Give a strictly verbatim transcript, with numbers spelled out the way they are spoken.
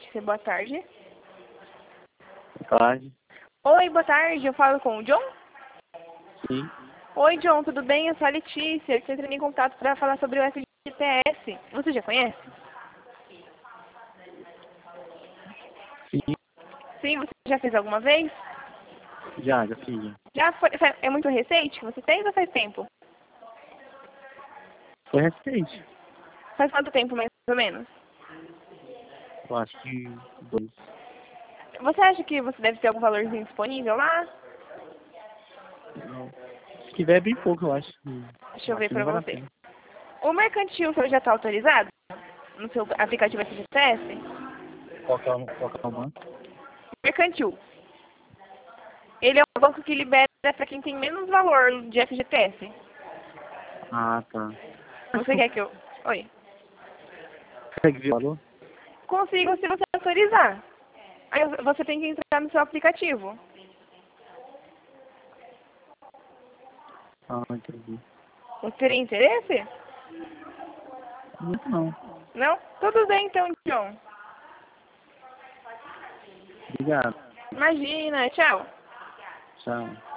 Letícia, boa tarde. Boa tarde. Oi, boa tarde, eu falo com o John? Sim. Oi, John, tudo bem? Eu sou a Letícia, estou entrando em contato para falar sobre o F G T S. Você já conhece? Sim. Sim, você já fez alguma vez? Já, já fiz. Já foi, é muito recente que você fez ou faz tempo? Foi recente. Faz quanto tempo, mais ou menos? Eu acho que dois. Você acha que você deve ter algum valorzinho disponível lá? Não. Se tiver é bem pouco, eu acho. Deixa eu ver Acho que pra nem vale a você. pena. O mercantil seu já está autorizado? No seu aplicativo F G T S? Qual que é o, qual que é o banco? Mercantil. Ele é um banco que libera para quem tem menos valor de F G T S. Ah, tá. Você quer que eu... Oi. Consegue ver o valor? Consigo se você autorizar. Aí você tem que entrar no seu aplicativo. Ah, entendi. Você teria interesse? Muito não. Não? Tudo bem então, John. Obrigado. Imagina, tchau. Tchau.